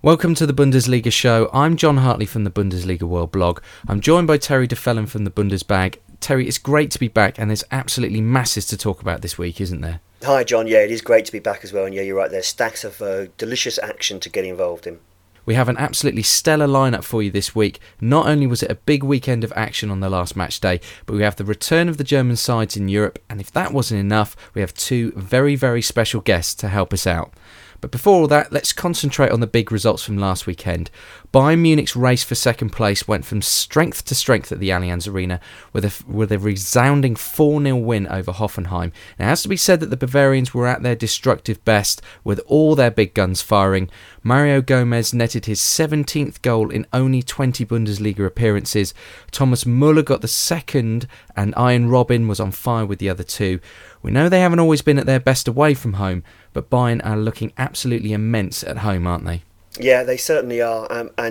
Welcome to the Bundesliga show. I'm John Hartley from the Bundesliga World blog. I'm joined by Terry DeFellon from the Bundesbag. Terry, it's great to be back, and there's absolutely masses to talk about this week, isn't there? Hi John, yeah, it is great to be back as well, and yeah, you're right, there's stacks of delicious action to get involved in. We have an absolutely stellar lineup for you this week. Not only was it a big weekend of action on the last match day, but we have the return of the German sides in Europe, and if that wasn't enough, we have two very, very special guests to help us out. But before all that, let's concentrate on the big results from last weekend. Bayern Munich's race for second place went from strength to strength at the Allianz Arena with a resounding 4-0 win over Hoffenheim. Now, it has to be said that the Bavarians were at their destructive best with all their big guns firing. Mario Gomez netted his 17th goal in only 20 Bundesliga appearances. Thomas Müller got the second, and Arjen Robben was on fire with the other two. We know they haven't always been at their best away from home, but Bayern are looking absolutely immense at home, aren't they? Yeah, they certainly are,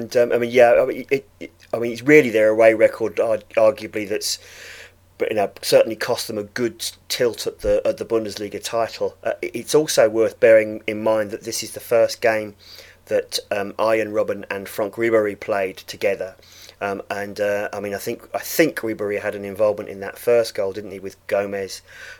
it's really their away record, arguably, that's, certainly cost them a good tilt at the Bundesliga title. It's also worth bearing in mind that this is the first game that Arjen Robben and Franck Ribéry played together. I think Ribéry had an involvement in that first goal, didn't he, with Gomez?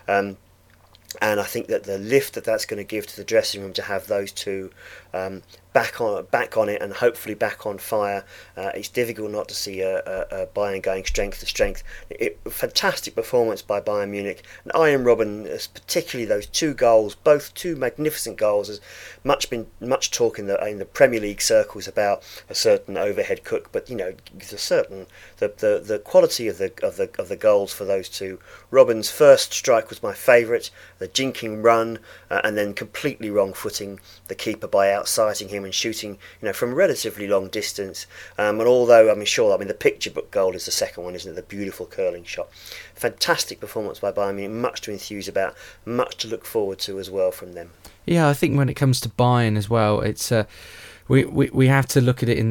And I think that the lift that's going to give to the dressing room to have those two back on it and hopefully back on fire, it's difficult not to see a Bayern going strength to strength. Fantastic performance by Bayern Munich, and Arjen Robben, particularly those two goals, both two magnificent goals. There's been much talk in the Premier League circles about a certain overhead cook, but there's a certain the quality of the goals for those two. Robben's first strike was my favourite, the jinking run, and then completely wrong footing the keeper by outsighting him and shooting from a relatively long distance. And although the picture book goal is the second one, isn't it? The beautiful curling shot. Fantastic performance by Bayern Munich, much to enthuse about, much to look forward to as well from them. Yeah, I think when it comes to Bayern as well, it's we have to look at it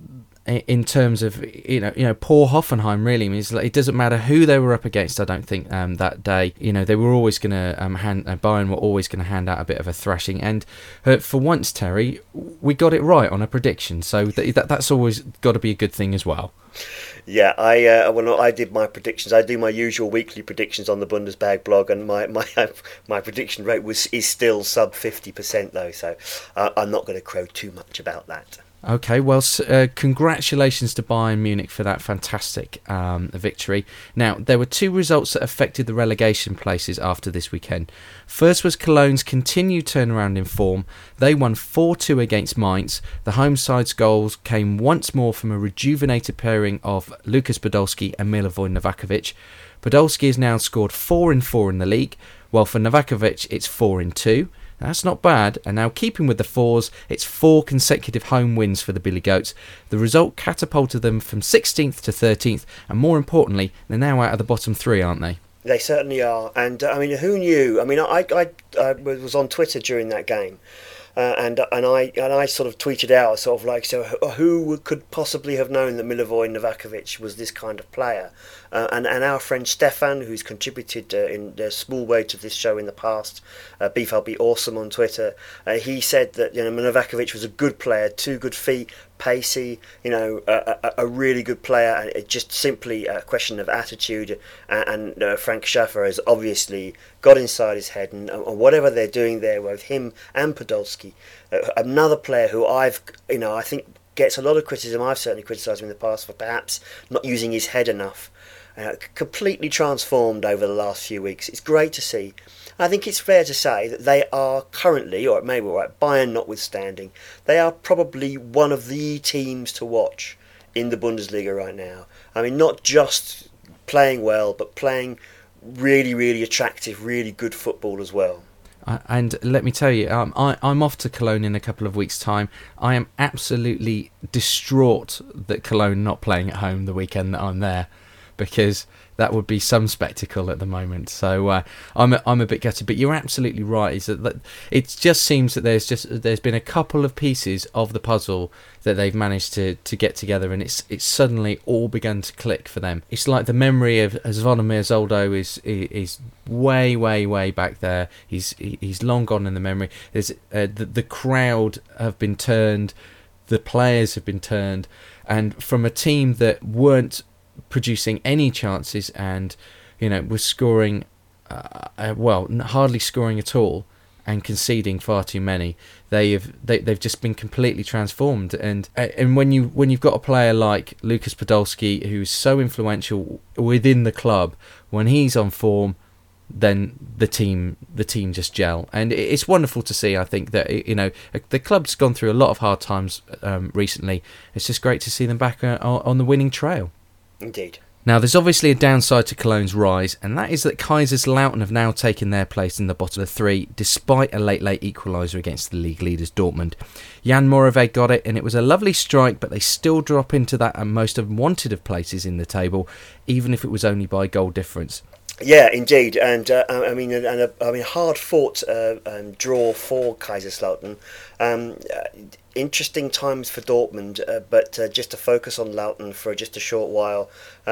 in terms of poor Hoffenheim. Really, it doesn't matter who they were up against. I don't think that day, they were always going to Bayern were always going to hand out a bit of a thrashing. And for once, Terry, we got it right on a prediction, so that's always got to be a good thing as well. Yeah, I did my predictions. I do my usual weekly predictions on the Bundesbag blog, and my prediction rate is still sub 50% though, so I'm not going to crow too much about that. Okay, well, congratulations to Bayern Munich for that fantastic victory. Now, there were two results that affected the relegation places after this weekend. First was Cologne's continued turnaround in form. They won 4-2 against Mainz. The home side's goals came once more from a rejuvenated pairing of Lukas Podolski and Milivoje Novakovic. Podolski has now scored 4 in 4 in the league, while for Novakovic it's 4 in 2. That's not bad, and now keeping with the fours, it's 4 consecutive home wins for the Billy Goats. The result catapulted them from 16th to 13th, and more importantly, they're now out of the bottom 3, aren't they? They certainly are, and who knew? I was on Twitter during that game, and I sort of tweeted out so who could possibly have known that Milivoje Novakovic was this kind of player? And our friend Stefan, who's contributed in a small way to this show in the past, BFLB Awesome on Twitter, he said that Novakovic was a good player, 2 good feet, pacey, a really good player, and it's just simply a question of attitude. And Frank Schaffer has obviously got inside his head, and whatever they're doing there with him and Podolski, another player who I think gets a lot of criticism. I've certainly criticised him in the past for perhaps not using his head enough. Completely transformed over the last few weeks. It's great to see. I think it's fair to say that they are currently, or maybe Bayern notwithstanding, they are probably one of the teams to watch in the Bundesliga right now. Not just playing well, but playing really, really attractive, really good football as well. And let me tell you, I'm off to Cologne in a couple of weeks' time. I am absolutely distraught that Cologne not playing at home the weekend that I'm there, because that would be some spectacle at the moment. So I'm a bit gutted, but you're absolutely right. Is that it just seems that there's been a couple of pieces of the puzzle that they've managed to get together, and it's suddenly all begun to click for them. It's like the memory of Zvonimir Zoldo is way back there. He's long gone in the memory. There's the crowd have been turned. the players have been turned, and from a team that weren't producing any chances and was scoring hardly scoring at all and conceding far too many, they've just been completely transformed. And when you've got a player like Lucas Podolski, who's so influential within the club, when he's on form, then the team just gel, and it's wonderful to see. I think that the club's gone through a lot of hard times recently. It's just great to see them back on the winning trail. Indeed. Now, there's obviously a downside to Cologne's rise, and that is that Kaiserslautern have now taken their place in the bottom of the three, despite a late equaliser against the league leaders Dortmund. Jan Morave got it, and it was a lovely strike, but they still drop into that most unwanted of places in the table, even if it was only by goal difference. Yeah, indeed, and hard fought draw for Kaiserslautern. Interesting times for Dortmund, but just to focus on Lautern for just a short while.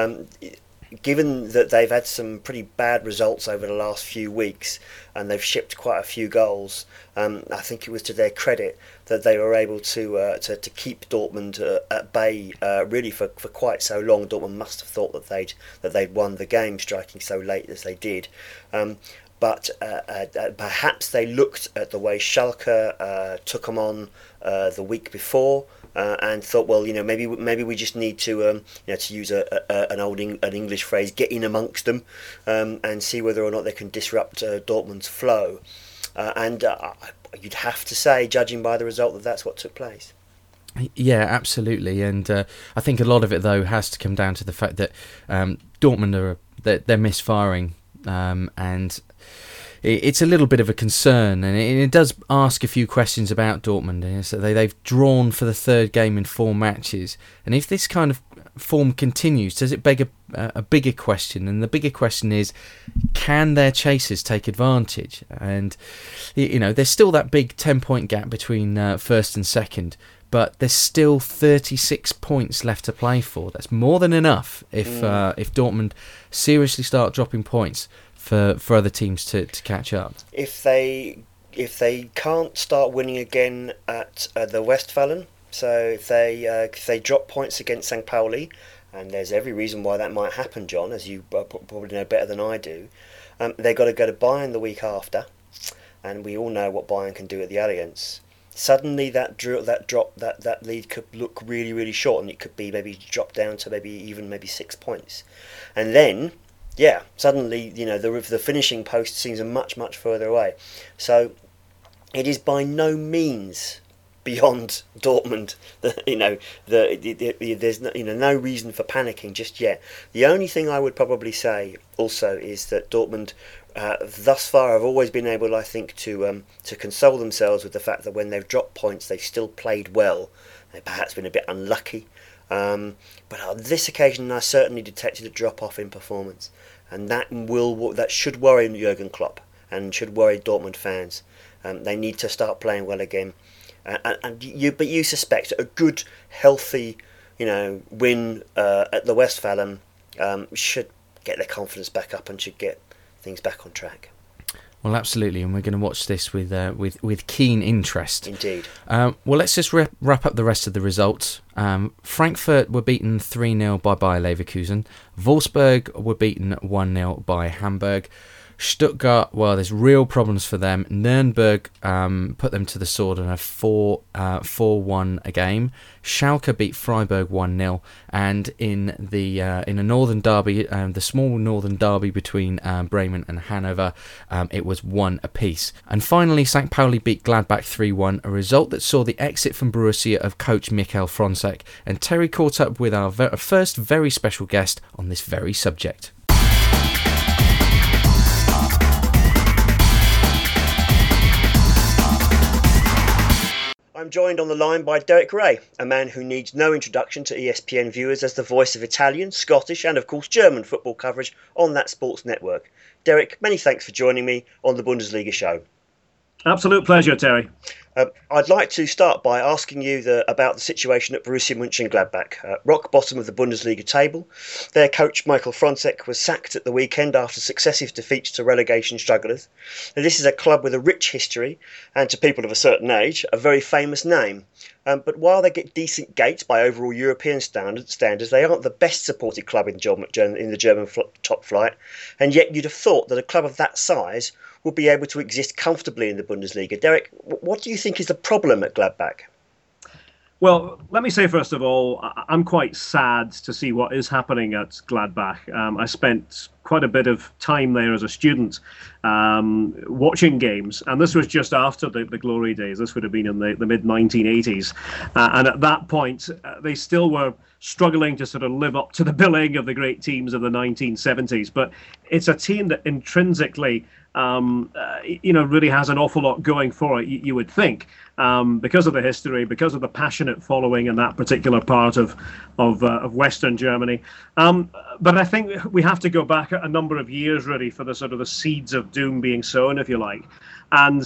Given that they've had some pretty bad results over the last few weeks and they've shipped quite a few goals, I think it was to their credit that they were able to keep Dortmund at bay really for quite so long. Dortmund must have thought that they'd won the game, striking so late as they did. But perhaps they looked at the way Schalke took them on the week before. And thought, well, maybe we just need to, to use an English phrase, get in amongst them, and see whether or not they can disrupt Dortmund's flow. And you'd have to say, judging by the result, that that's what took place. Yeah, absolutely, and I think a lot of it though has to come down to the fact that Dortmund they're misfiring, and it's a little bit of a concern, and it does ask a few questions about Dortmund. So they've drawn for the third game in 4 matches, and if this kind of form continues, does it beg a bigger question? And the bigger question is, can their chasers take advantage? And there's still that big 10-point gap between first and second, but there's still 36 points left to play for. That's more than enough if Dortmund seriously start dropping points for other teams to catch up. If they can't start winning again at the Westfalen, so if they drop points against St. Pauli, and there's every reason why that might happen, John, as you probably know better than I do, they've got to go to Bayern the week after, and we all know what Bayern can do at the Allianz. Suddenly that lead could look really, really short, and it could be maybe drop down to maybe 6 points, and then. Yeah, suddenly, the finishing post seems much, much further away. So it is by no means beyond Dortmund. There's no reason for panicking just yet. The only thing I would probably say also is that Dortmund thus far have always been able, I think, to console themselves with the fact that when they've dropped points, they've still played well. They've perhaps been a bit unlucky. But on this occasion, I certainly detected a drop-off in performance, and that should worry Jurgen Klopp and should worry Dortmund fans. They need to start playing well again, but you suspect a good, healthy, win at the Westfalen should get their confidence back up and should get things back on track. Well, absolutely, and we're going to watch this with keen interest. Indeed. Well, let's just wrap up the rest of the results. Frankfurt were beaten 3-0 by Bayer Leverkusen. Wolfsburg were beaten 1-0 by Hamburg. Stuttgart, well, there's real problems for them. Nuremberg put them to the sword in a 4-1 game. Schalke beat Freiburg 1-0, and in a northern derby, the small northern derby between Bremen and Hanover, it was 1 apiece. And finally, St. Pauli beat Gladbach 3-1, a result that saw the exit from Borussia of coach Michael Frontzeck. And Terry caught up with our first very special guest on this very subject. I'm joined on the line by Derek Ray, a man who needs no introduction to ESPN viewers as the voice of Italian, Scottish and of course German football coverage on that sports network. Derek, many thanks for joining me on the Bundesliga show. Absolute pleasure, Terry. I'd like to start by asking you about the situation at Borussia Mönchengladbach, rock bottom of the Bundesliga table. Their coach Michael Fronzek was sacked at the weekend after successive defeats to relegation strugglers. Now, this is a club with a rich history and, to people of a certain age, a very famous name. But while they get decent gates by overall European standards, they aren't the best supported club in the German top flight, and yet you'd have thought that a club of that size would be able to exist comfortably in the Bundesliga. Derek, what do you think is the problem at Gladbach? Well, let me say, first of all, I'm quite sad to see what is happening at Gladbach. I spent quite a bit of time there as a student watching games, and this was just after the glory days. This would have been in the mid-1980s. And at that point, they still were struggling to sort of live up to the billing of the great teams of the 1970s. But it's a team that intrinsically really has an awful lot going for it, you would think, because of the history, because of the passionate following in that particular part of Western Germany. But I think we have to go back a number of years, really, for the sort of the seeds of doom being sown, if you like. And,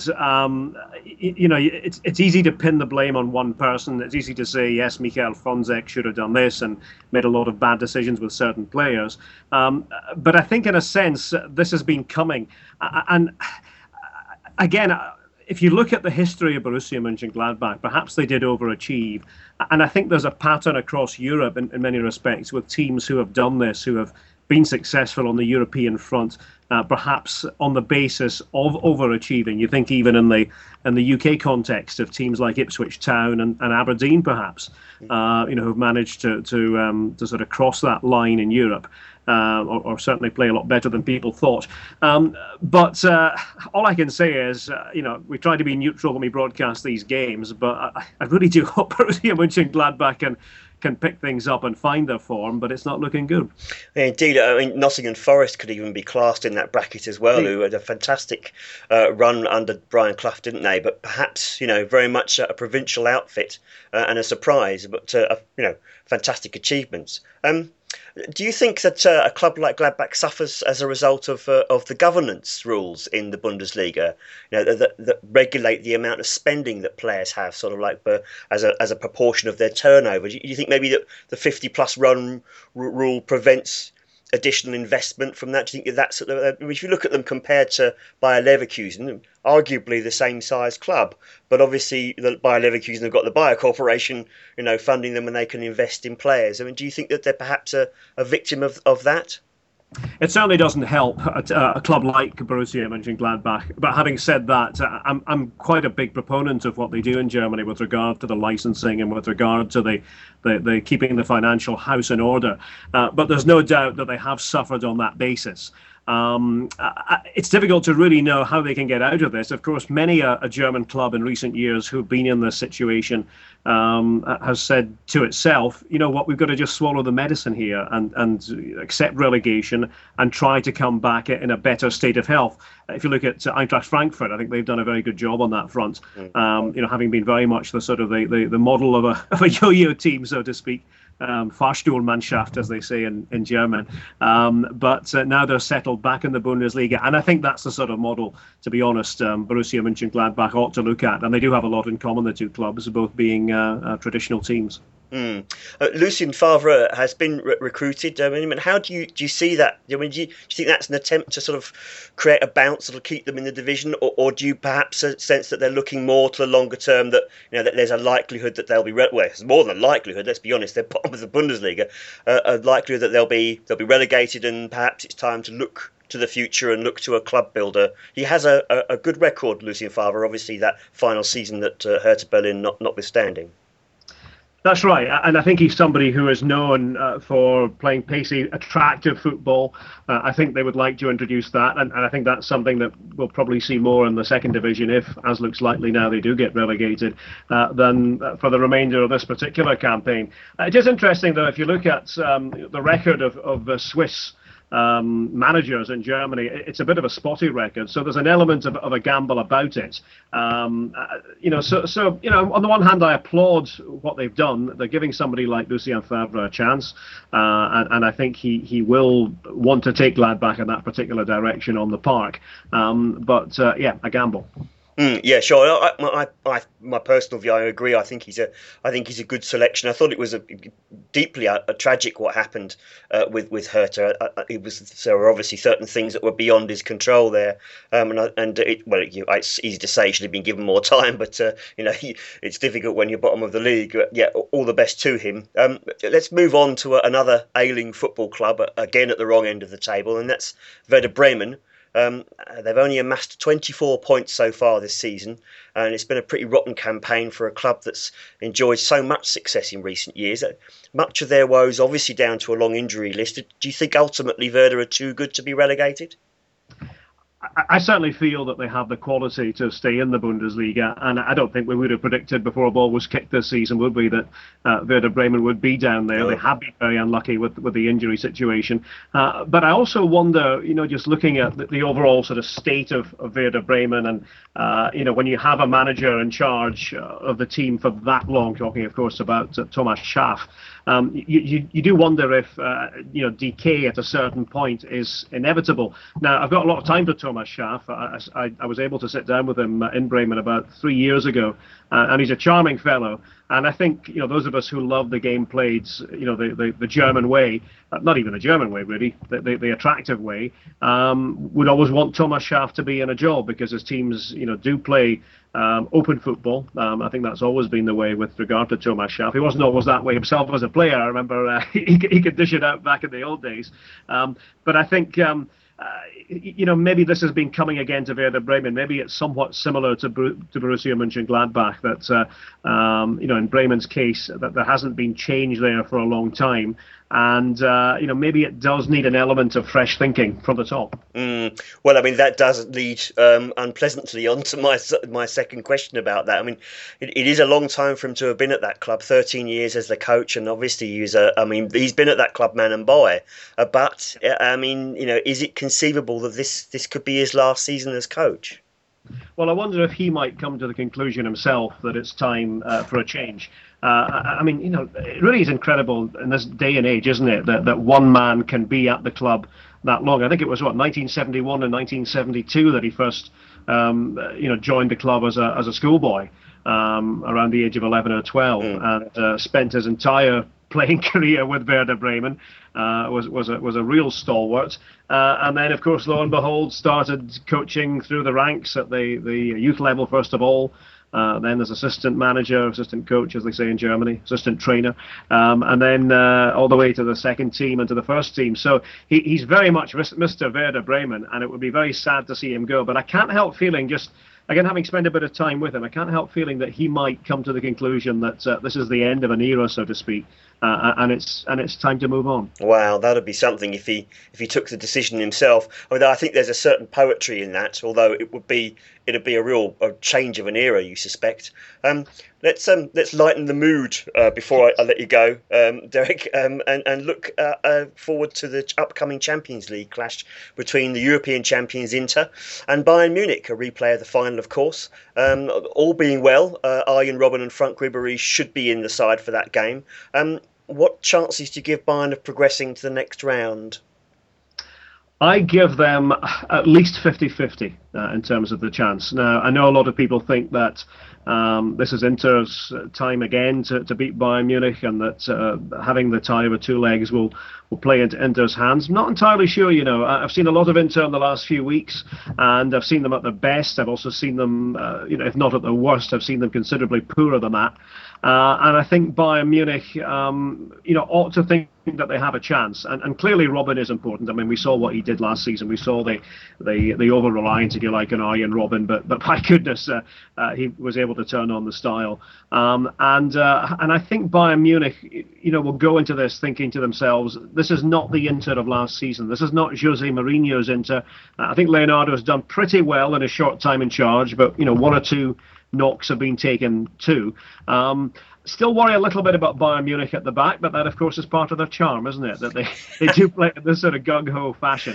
it's easy to pin the blame on one person. It's easy to say, yes, Michael Fronzek should have done this and made a lot of bad decisions with certain players. But I think, in a sense, this has been coming. And again, if you look at the history of Borussia Mönchengladbach, perhaps they did overachieve. And I think there's a pattern across Europe in many respects with teams who have done this, who have been successful on the European front, perhaps on the basis of overachieving. You think even in the UK context of teams like Ipswich Town and Aberdeen, perhaps, who've managed to sort of cross that line in Europe. Or certainly play a lot better than people thought. But all I can say is, we try to be neutral when we broadcast these games, but I really do hope Borussia Mönchengladbach can pick things up and find their form, but it's not looking good. Yeah, indeed, I mean, Nottingham Forest could even be classed in that bracket as well, who had a fantastic run under Brian Clough, didn't they? But perhaps, very much a provincial outfit and a surprise, but, fantastic achievements. Do you think that a club like Gladbach suffers as a result of the governance rules in the Bundesliga, that regulate the amount of spending that players have, sort of like as a proportion of their turnover? Do you think maybe that the 50-plus run rule prevents additional investment from that? Do you think that's if you look at them compared to Bayer Leverkusen, arguably the same size club, but obviously the Bayer Leverkusen have got the Bayer Corporation, funding them, and they can invest in players. I mean, do you think that they're perhaps a victim of that? It certainly doesn't help a club like Borussia Mönchengladbach. But having said that, I'm quite a big proponent of what they do in Germany with regard to the licensing and with regard to the keeping the financial house in order. But there's no doubt that they have suffered on that basis. It's difficult to really know how they can get out of this. Of course, many a German club in recent years who've been in this situation has said to itself, we've got to just swallow the medicine here and accept relegation and try to come back in a better state of health. If you look at Eintracht Frankfurt, I think they've done a very good job on that front. Having been very much the sort of the model of a yo-yo team, so to speak. Fahrstuhlmannschaft, as they say in German. But now they're settled back in the Bundesliga. And I think that's the sort of model, to be honest, Borussia Mönchengladbach ought to look at. And they do have a lot in common, the two clubs, both being traditional teams. Lucien Favre has been recruited. I mean, how do you see that? I mean, do you think that's an attempt to sort of create a bounce that'll keep them in the division, or do you perhaps sense that they're looking more to the longer term, that that there's a likelihood that they'll be it's more than a likelihood. Let's be honest, they're bottom of the Bundesliga. A likelihood that they'll be relegated, and perhaps it's time to look to the future and look to a club builder. He has a good record, Lucien Favre. Obviously, that final season at Hertha Berlin notwithstanding. That's right, and I think he's somebody who is known for playing pacey, attractive football. I think they would like to introduce that, and I think that's something that we'll probably see more in the second division if, as looks likely now, they do get relegated, than for the remainder of this particular campaign. It is interesting, though, if you look at the record of the Swiss managers in Germany, it's a bit of a spotty record, so there's an element of a gamble about it. On the one hand, I applaud what they've done. They're giving somebody like Lucien Favre a chance, and I think he will want to take Gladbach in that particular direction on the park. But a gamble. Yeah, sure. My personal view, I agree. I think he's a good selection. I thought it was deeply a tragic what happened with Hertha. There were obviously certain things that were beyond his control there, it's easy to say he should have been given more time, but it's difficult when you're bottom of the league. Yeah, all the best to him. Let's move on to another ailing football club, again at the wrong end of the table, and that's Werder Bremen. They've only amassed 24 points so far this season, and it's been a pretty rotten campaign for a club that's enjoyed so much success in recent years. Much of their woes obviously down to a long injury list. Do you think ultimately Werder are too good to be relegated? I certainly feel that they have the quality to stay in the Bundesliga, and I don't think we would have predicted before a ball was kicked this season, would we, that Werder Bremen would be down there. No. They have been very unlucky with the injury situation. But I also wonder, just looking at the overall sort of state of Werder Bremen, and, when you have a manager in charge of the team for that long, talking, of course, about Thomas Schaaf, you do wonder if, decay at a certain point is inevitable. Now, I've got a lot of time for Thomas Schaaf. I was able to sit down with him in Bremen about 3 years ago, and he's a charming fellow. And I think, those of us who love the game played, the German way, not even the German way, really, the attractive way, would always want Thomas Schaaf to be in a job, because his teams, do play open football. I think that's always been the way with regard to Thomas Schaaf. He wasn't always that way himself as a player. I remember he could dish it out back in the old days. But I think... maybe this has been coming again to Werder Bremen. Maybe it's somewhat similar to Borussia Mönchengladbach, that, in Bremen's case, that there hasn't been change there for a long time. And, maybe it does need an element of fresh thinking from the top. Well, I mean, that does lead unpleasantly on to my second question about that. I mean, it is a long time for him to have been at that club, 13 years as the coach, and obviously he's been at that club man and boy. But, is it conceivable that this could be his last season as coach? Well, I wonder if he might come to the conclusion himself that it's time for a change. It really is incredible in this day and age, isn't it, that one man can be at the club that long. I think it was 1971 and 1972 that he first joined the club as a schoolboy around the age of 11 or 12, and spent his entire playing career with Werder Bremen. Was a real stalwart, and then, of course, lo and behold, started coaching through the ranks at the youth level first of all. Then as assistant manager, assistant coach, as they say in Germany, assistant trainer, and then all the way to the second team and to the first team. So he's very much Mr. Werder Bremen, and it would be very sad to see him go. But I can't help feeling, just again having spent a bit of time with him, I can't help feeling that he might come to the conclusion that this is the end of an era, so to speak. And it's time to move on. Wow, that'd be something if he took the decision himself. I mean, I think there's a certain poetry in that, although it'd be a real change of an era, you suspect. Let's lighten the mood before I let you go, Derek, and look forward to the upcoming Champions League clash between the European champions Inter and Bayern Munich. A replay of the final, of course. All being well, Arjen Robben and Frank Ribéry should be in the side for that game. What chances do you give Bayern of progressing to the next round? I give them at least 50-50 in terms of the chance. Now, I know a lot of people think that this is Inter's time again to beat Bayern Munich, and that having the tie over two legs will play into Inter's hands. I'm not entirely sure, I've seen a lot of Inter in the last few weeks, and I've seen them at their best. I've also seen them, if not at their worst, I've seen them considerably poorer than that. And I think Bayern Munich, ought to think that they have a chance. And clearly Robben is important. I mean, we saw what he did last season. We saw the over-reliance, if you like, on Arjen Robben. But my goodness, he was able to turn on the style. And I think Bayern Munich, will go into this thinking to themselves, this is not the Inter of last season. This is not Jose Mourinho's Inter. I think Leonardo has done pretty well in a short time in charge, but, one or two knocks have been taken too. Still worry a little bit about Bayern Munich at the back, but that, of course, is part of their charm, isn't it? That they do play in this sort of gung-ho fashion.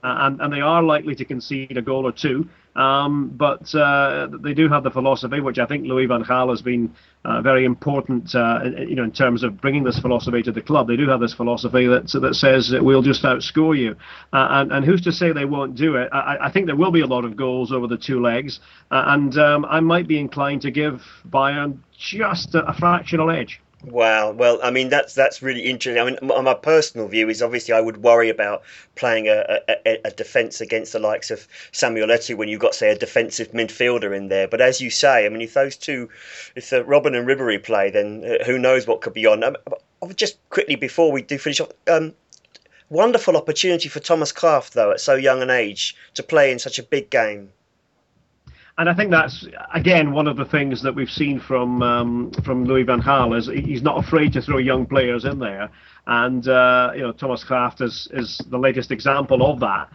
and they are likely to concede a goal or two. But they do have the philosophy, which I think Louis van Gaal has been very important, in terms of bringing this philosophy to the club. They do have this philosophy that says that we'll just outscore you, and who's to say they won't do it? I think there will be a lot of goals over the two legs, and I might be inclined to give Bayern just a fractional edge. Wow. Well, I mean, that's really interesting. I mean, my personal view is obviously I would worry about playing a defence against the likes of Samuel Eto'o when you've got, say, a defensive midfielder in there. But as you say, I mean, if Robben and Ribéry play, then who knows what could be on. Just quickly before we do finish off, wonderful opportunity for Thomas Kraft, though, at so young an age, to play in such a big game. And I think that's, again, one of the things that we've seen from Louis van Gaal is he's not afraid to throw young players in there. And, Thomas Kraft is the latest example of that.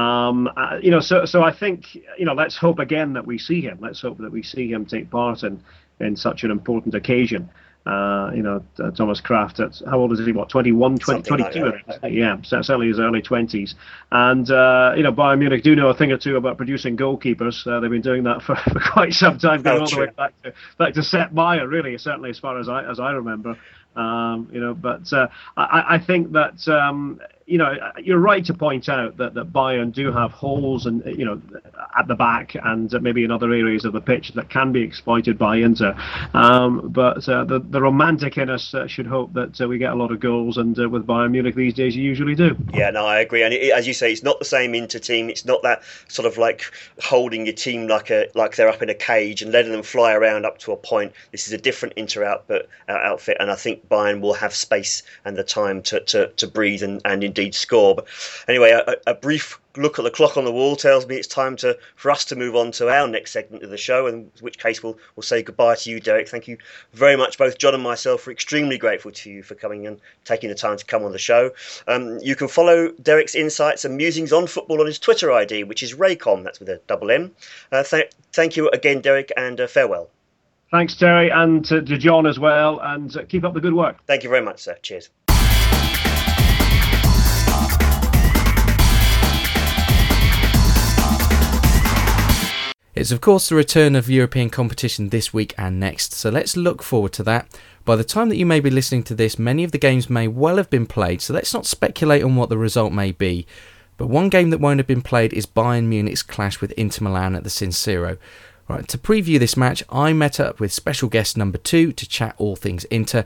So I think, let's hope again that we see him. Let's hope that we see him take part in such an important occasion. Thomas Kraft, how old is he? 21, 22? Like yeah, certainly his early 20s. And, Bayern Munich do know a thing or two about producing goalkeepers. They've been doing that for quite some time, going all the way back to Sepp Maier, really, certainly as far as I remember. But I think that you're right to point out that Bayern do have holes and at the back and maybe in other areas of the pitch that can be exploited by Inter. But the romantic in us should hope that we get a lot of goals, and with Bayern Munich these days you usually do. Yeah, no, I agree. And as you say, it's not the same Inter team. It's not that sort of like holding your team like they're up in a cage and letting them fly around up to a point. This is a different Inter outfit, and I think Bayern will have space and the time to breathe and indeed score. But anyway, a brief look at the clock on the wall tells me it's time for us to move on to our next segment of the show, in which case we'll say goodbye to you, Derek. Thank you very much. Both John and myself are extremely grateful to you for coming and taking the time to come on the show. You can follow Derek's insights and musings on football on his Twitter ID, which is Raycom, that's with a double M. Thank you again, Derek, and farewell. Thanks, Terry, and to John as well, and keep up the good work. Thank you very much, sir. Cheers. It's of course the return of European competition this week and next, so let's look forward to that. By the time that you may be listening to this, many of the games may well have been played, so let's not speculate on what the result may be. But one game that won't have been played is Bayern Munich's clash with Inter Milan at the San Siro. Right, to preview this match, I met up with special guest number 2 to chat all things Inter.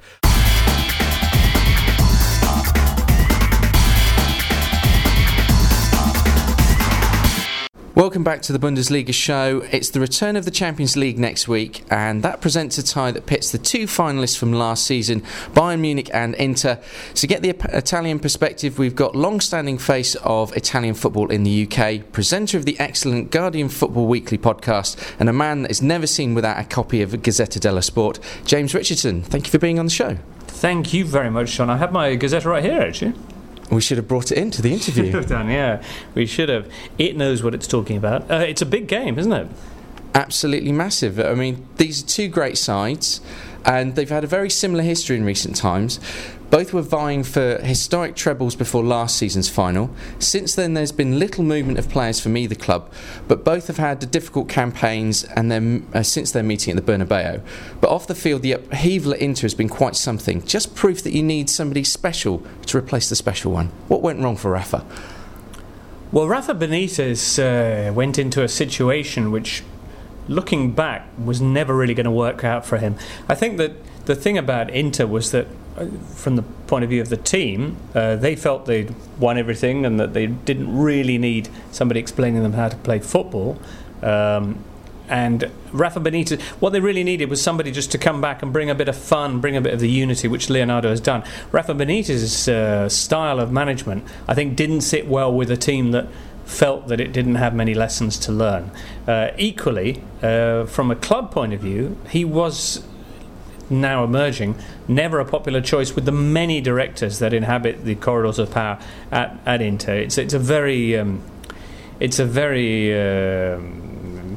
Welcome back to the Bundesliga show. It's the return of the Champions League next week, and that presents a tie that pits the two finalists from last season, Bayern Munich and Inter. To get the Italian perspective, we've got long-standing face of Italian football in the UK, presenter of the excellent Guardian Football Weekly podcast, and a man that is never seen without a copy of Gazzetta dello Sport, James Richardson. Thank you for being on the show. Thank you very much, Sean. I have my Gazzetta right here, actually. We should have brought it into the interview. Should have done, yeah. We should have. It knows what it's talking about. It's a big game, isn't it? Absolutely massive. I mean, these are two great sides, and they've had a very similar history in recent times. Both were vying for historic trebles before last season's final. Since then, there's been little movement of players from either club, but both have had difficult campaigns and then since their meeting at the Bernabeu. But off the field, the upheaval at Inter has been quite something. Just proof that you need somebody special to replace the special one. What went wrong for Rafa? Well, Rafa Benitez went into a situation which, looking back, was never really going to work out for him. I think that the thing about Inter was that, from the point of view of the team, they felt they'd won everything and that they didn't really need somebody explaining them how to play football. And Rafa Benitez, what they really needed was somebody just to come back and bring a bit of fun, bring a bit of the unity, which Leonardo has done. Rafa Benitez's style of management, I think, didn't sit well with a team that felt that it didn't have many lessons to learn. Equally, from a club point of view, he was, now emerging, never a popular choice with the many directors that inhabit the corridors of power at Inter. It's a very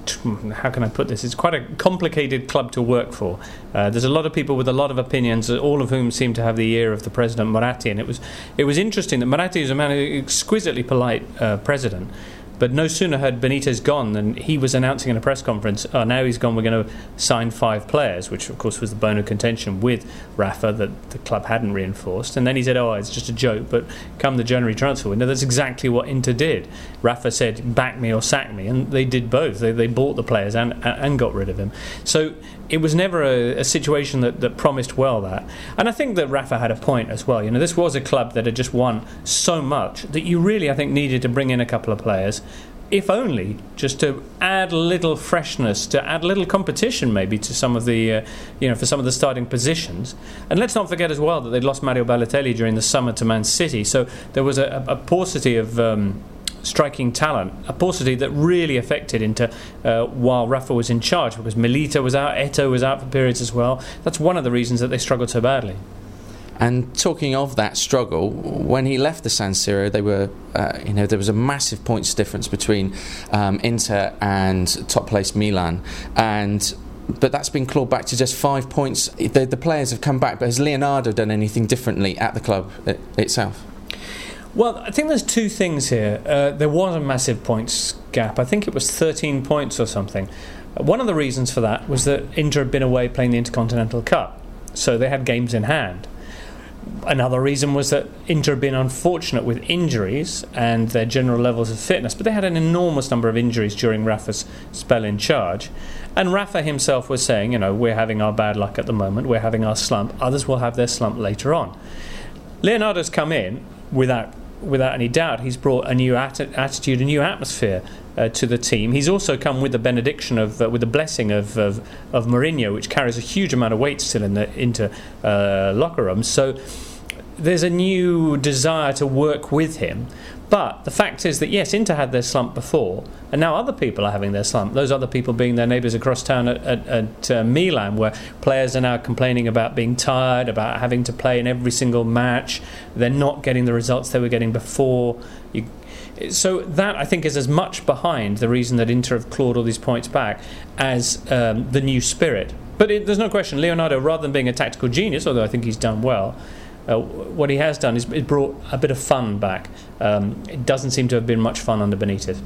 how can I put this? It's quite a complicated club to work for. There's a lot of people with a lot of opinions, all of whom seem to have the ear of the president, Moratti, and it was interesting that Moratti is a man, an exquisitely polite president. But no sooner had Benitez gone than he was announcing in a press conference, now he's gone, we're going to sign 5 players, which of course was the bone of contention with Rafa that the club hadn't reinforced. And then he said, it's just a joke, but come the January transfer window, that's exactly what Inter did. Rafa said, back me or sack me, and they did both. They bought the players and got rid of him. So it was never a situation that promised well that. And I think that Rafa had a point as well. This was a club that had just won so much that you really, I think, needed to bring in a couple of players, if only just to add a little freshness, to add a little competition maybe to some of the, for some of the starting positions. And let's not forget as well that they'd lost Mario Balotelli during the summer to Man City, so there was a paucity of striking talent, a paucity that really affected Inter while Rafa was in charge, because Milito was out, Eto'o was out for periods as well. That's one of the reasons that they struggled so badly. And talking of that struggle, when he left the San Siro, they were, there was a massive points difference between Inter and top place Milan, but that's been clawed back to just 5 points. The players have come back, but has Leonardo done anything differently at the club itself? Well, I think there's 2 things here. There was a massive points gap. I think it was 13 points or something. One of the reasons for that was that Inter had been away playing the Intercontinental Cup, so they had games in hand. Another reason was that Inter had been unfortunate with injuries and their general levels of fitness, but they had an enormous number of injuries during Rafa's spell in charge. And Rafa himself was saying, we're having our bad luck at the moment, we're having our slump, others will have their slump later on. Leonardo's come in without any doubt. He's brought a new attitude, a new atmosphere to the team. He's also come with the benediction with the blessing of Mourinho, which carries a huge amount of weight still in the Inter locker room. So there's a new desire to work with him. But the fact is that, yes, Inter had their slump before, and now other people are having their slump. Those other people being their neighbours across town at Milan, where players are now complaining about being tired, about having to play in every single match. They're not getting the results they were getting before. So that, I think, is as much behind the reason that Inter have clawed all these points back as the new spirit. But there's no question, Leonardo, rather than being a tactical genius, although I think he's done well, what he has done is brought a bit of fun back. It doesn't seem to have been much fun under Benitez.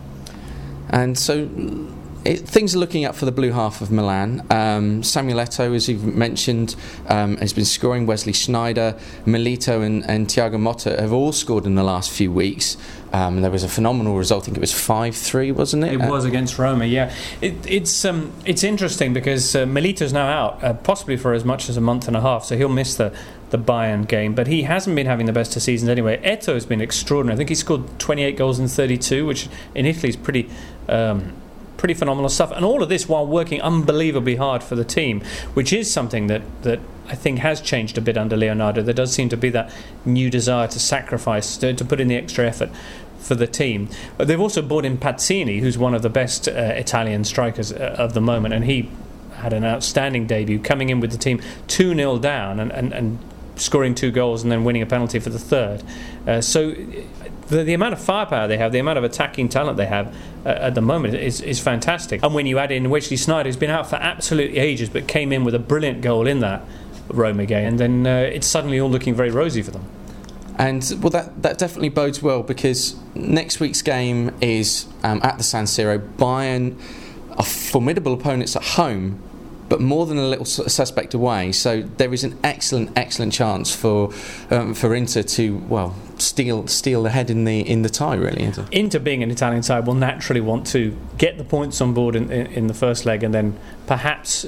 And so things are looking up for the blue half of Milan. Samuel Eto'o, as you've mentioned, has been scoring. Wesley Sneijder, Milito and Thiago Motta have all scored in the last few weeks. There was a phenomenal result. I think it was 5-3, wasn't it? It was against Roma, yeah. It's interesting because Milito's now out, possibly for as much as a month and a half, so he'll miss the Bayern game, but he hasn't been having the best of seasons anyway. Eto'o has been extraordinary. I think he scored 28 goals in 32, which in Italy is pretty phenomenal stuff, and all of this while working unbelievably hard for the team, which is something that I think has changed a bit under Leonardo. There does seem to be that new desire to sacrifice, to put in the extra effort for the team. But they've also brought in Pazzini, who's one of the best Italian strikers of the moment, and he had an outstanding debut, coming in with the team 2-0 down and scoring 2 goals and then winning a penalty for the third. So the amount of firepower they have, the amount of attacking talent they have at the moment is fantastic. And when you add in Wesley Sneijder, who's been out for absolutely ages but came in with a brilliant goal in that Roma game, and then it's suddenly all looking very rosy for them. And well, that definitely bodes well, because next week's game is at the San Siro. Bayern are formidable opponents at home, but more than a little suspect away. So there is an excellent chance for Inter to steal ahead in the tie, really. Inter being an Italian side will naturally want to get the points on board in the first leg, and then perhaps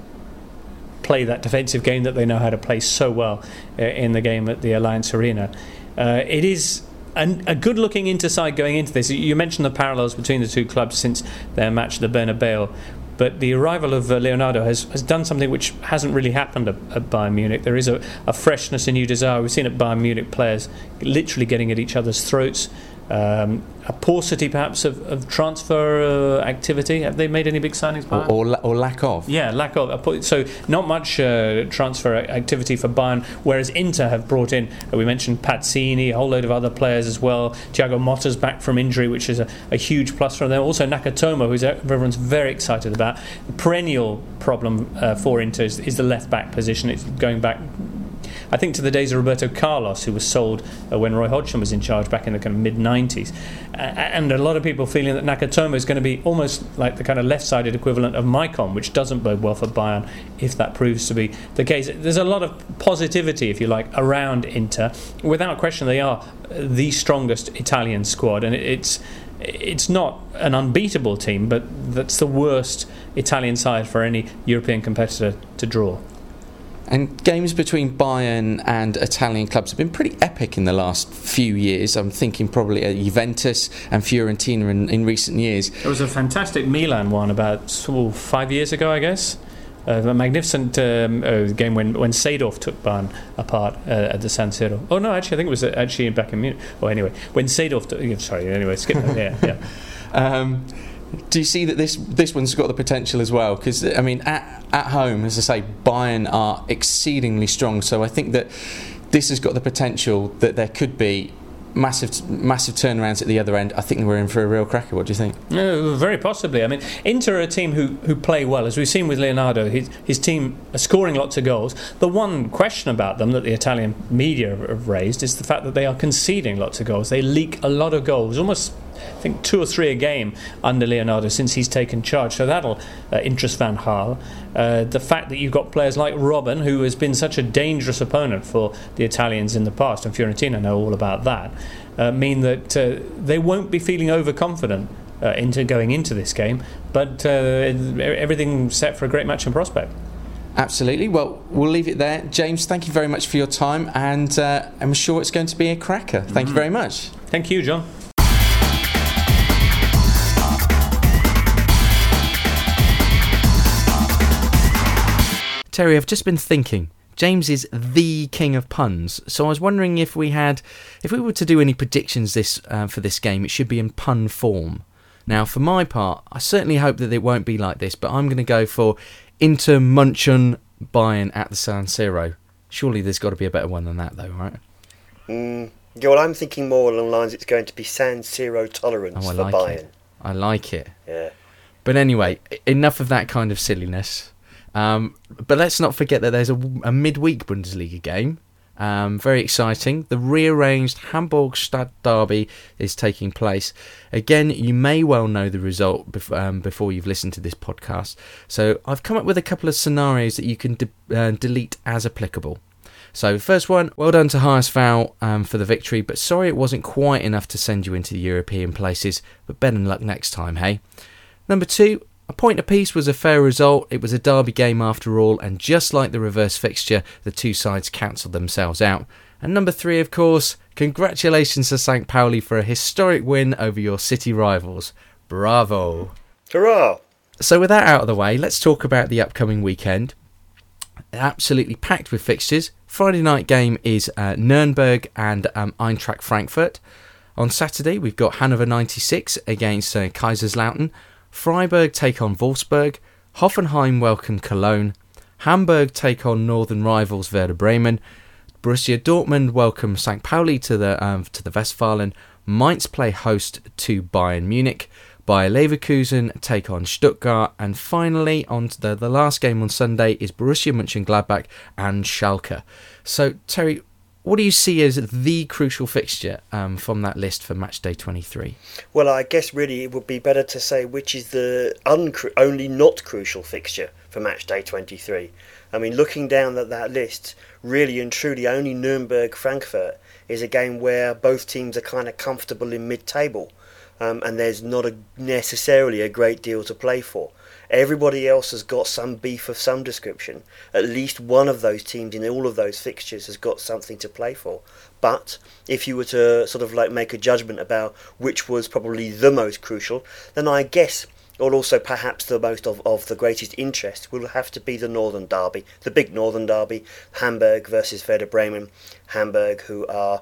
play that defensive game that they know how to play so well in the game at the Allianz Arena. It is a good-looking Inter side going into this. You mentioned the parallels between the two clubs since their match at the Bernabeu, but the arrival of Leonardo has done something which hasn't really happened at Bayern Munich. There is a freshness, a new desire. We've seen at Bayern Munich players literally getting at each other's throats. A paucity perhaps of transfer activity. Have they made any big signings? Or lack of? Yeah, lack of. So not much transfer activity for Bayern, whereas Inter have brought in, we mentioned Pazzini, a whole load of other players as well. Thiago Motta's back from injury, which is a huge plus for them. Also Nakatomo, who everyone's very excited about. The perennial problem for Inter is the left-back position. It's going back, I think, to the days of Roberto Carlos, who was sold when Roy Hodgson was in charge back in the kind of mid-90s. And a lot of people feeling that Nakatomo is going to be almost like the kind of left-sided equivalent of Maicon, which doesn't bode well for Bayern if that proves to be the case. There's a lot of positivity, if you like, around Inter. Without question, they are the strongest Italian squad, and it's not an unbeatable team, but that's the worst Italian side for any European competitor to draw. And games between Bayern and Italian clubs have been pretty epic in the last few years. I'm thinking probably at Juventus and Fiorentina in recent years. There was a fantastic Milan one about 5 years ago, I guess. A magnificent game when Seedorf took Bayern apart at the San Siro. Oh no, actually I think it was actually back in Munich. Well, anyway, when Seedorf skip that. Yeah. Do you see that this one's got the potential as well? Because, I mean, at home, as I say, Bayern are exceedingly strong. So I think that this has got the potential that there could be massive turnarounds at the other end. I think we're in for a real cracker. What do you think? Very possibly. I mean, Inter are a team who play well. As we've seen with Leonardo, his team are scoring lots of goals. The one question about them that the Italian media have raised is the fact that they are conceding lots of goals. They leak a lot of goals, almost, I think, 2 or 3 a game under Leonardo since he's taken charge. So that'll interest Van Gaal. The fact that you've got players like Robben, who has been such a dangerous opponent for the Italians in the past, and Fiorentina know all about that, mean that they won't be feeling overconfident into going into this game. But everything's set for a great match in prospect. Absolutely. Well, we'll leave it there. James, thank you very much for your time, and I'm sure it's going to be a cracker. Thank you very much. Thank you, John. Terry, I've just been thinking. James is the king of puns, so I was wondering if we were to do any predictions for this game, it should be in pun form. Now, for my part, I certainly hope that it won't be like this, but I'm going to go for Inter München Bayern at the San Siro. Surely there's got to be a better one than that, though, right? Yeah, well, I'm thinking more along the lines it's going to be San Siro tolerance for Bayern. I like it. Yeah. But anyway, enough of that kind of silliness. But let's not forget that there's a midweek Bundesliga game. Very exciting. The rearranged Hamburg-Stadt derby is taking place. Again, you may well know the result before you've listened to this podcast. So I've come up with a couple of scenarios that you can delete as applicable. So first one, well done to HSV for the victory, but sorry it wasn't quite enough to send you into the European places, but better luck next time, hey? Number 2, a point apiece was a fair result. It was a derby game after all, and just like the reverse fixture, the two sides cancelled themselves out. And number 3, of course, congratulations to St. Pauli for a historic win over your city rivals. Bravo! Hurrah! So with that out of the way, let's talk about the upcoming weekend. Absolutely packed with fixtures. Friday night game is Nuremberg and Eintracht Frankfurt. On Saturday, we've got Hannover 96 against Kaiserslautern. Freiburg take on Wolfsburg, Hoffenheim welcome Cologne, Hamburg take on northern rivals Werder Bremen, Borussia Dortmund welcome St. Pauli to the Westfalen, Mainz play host to Bayern Munich, Bayer Leverkusen take on Stuttgart, and finally on to the last game on Sunday is Borussia Mönchengladbach and Schalke. So Terry, what do you see as the crucial fixture from that list for match day 23? Well, I guess really it would be better to say which is the only not crucial fixture for match day 23. I mean, looking down at that list, really and truly only Nuremberg-Frankfurt is a game where both teams are kind of comfortable in mid-table, and there's not necessarily a great deal to play for. Everybody else has got some beef of some description. At least one of those teams in all of those fixtures has got something to play for. But if you were to sort of like make a judgment about which was probably the most crucial, then I guess, or also perhaps the most of the greatest interest, will have to be the Northern Derby, the big Northern Derby, Hamburg versus Werder Bremen. Hamburg, who are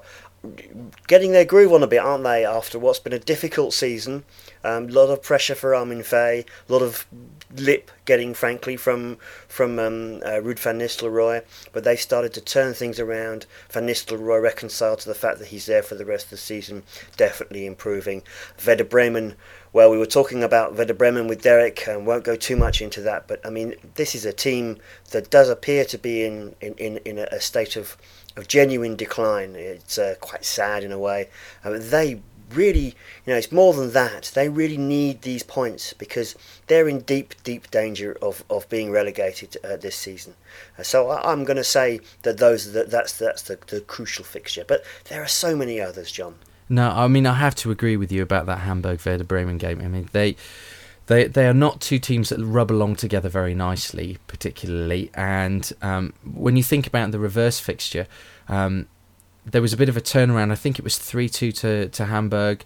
getting their groove on a bit, aren't they? After what's been a difficult season, a lot of pressure for Armin Veh, a lot of lip getting, frankly, from Ruud van Nistelrooy, but they've started to turn things around. Van Nistelrooy reconciled to the fact that he's there for the rest of the season, definitely improving. Werder Bremen, well, we were talking about Werder Bremen with Derek, and won't go too much into that, but I mean, this is a team that does appear to be in a state of genuine decline. It's quite sad in a way. They really, it's more than that. They really need these points because they're in deep danger of being relegated this season. So I'm going to say that that's the crucial fixture. But there are so many others, John. No, I mean, I have to agree with you about that Hamburg-Werder Bremen game. I mean, they are not two teams that rub along together very nicely, particularly. And when you think about the reverse fixture, there was a bit of a turnaround. I think it was 3-2 to Hamburg.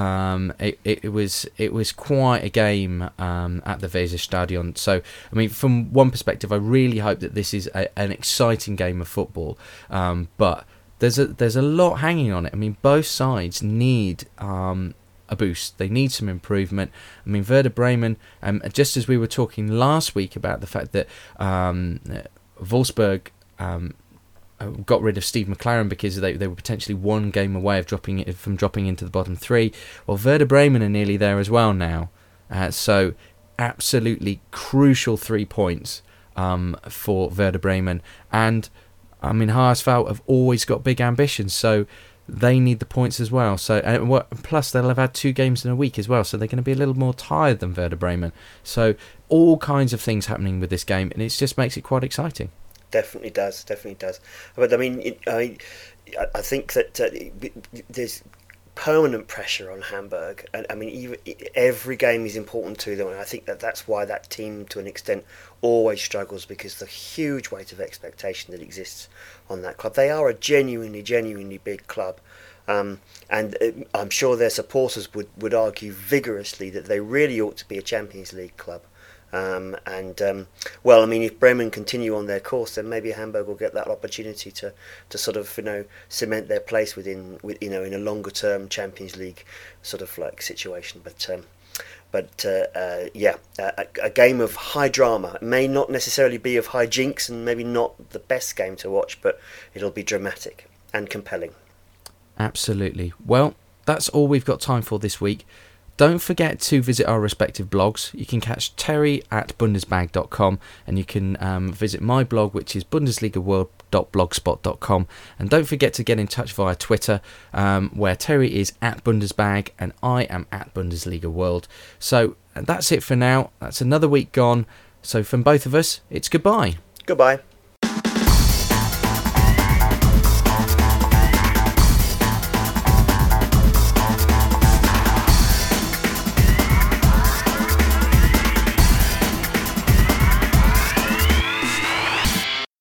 It was quite a game at the Weserstadion. So, I mean, from one perspective, I really hope that this is an exciting game of football. But there's a lot hanging on it. I mean, both sides need a boost. They need some improvement. I mean, Werder Bremen, just as we were talking last week about the fact that Wolfsburg got rid of Steve McLaren because they were potentially one game away of dropping into the bottom three. Well, Werder Bremen are nearly there as well now. So absolutely crucial 3 points for Werder Bremen. And I mean, HSV have always got big ambitions, so they need the points as well. So plus they'll have had 2 games in a week as well, so they're going to be a little more tired than Werder Bremen. So all kinds of things happening with this game, and it just makes it quite exciting. Definitely does. But I mean, I think that there's permanent pressure on Hamburg, and I mean, every game is important to them, and I think that's why that team, to an extent, always struggles, because the huge weight of expectation that exists on that club. They are a genuinely big club. And I'm sure their supporters would argue vigorously that they really ought to be a Champions League club. Well, I mean, if Bremen continue on their course, then maybe Hamburg will get that opportunity to sort of cement their place in a longer term Champions League sort of like situation. But a game of high drama. It may not necessarily be of high jinks, and maybe not the best game to watch, but it'll be dramatic and compelling. Absolutely. Well, that's all we've got time for this week. Don't forget to visit our respective blogs. You can catch Terry at Bundesbag.com, and you can visit my blog, which is bundesligaworld.blogspot.com. And don't forget to get in touch via Twitter, where Terry is at Bundesbag and I am at Bundesliga World. So that's it for now. That's another week gone. So from both of us, it's goodbye. Goodbye.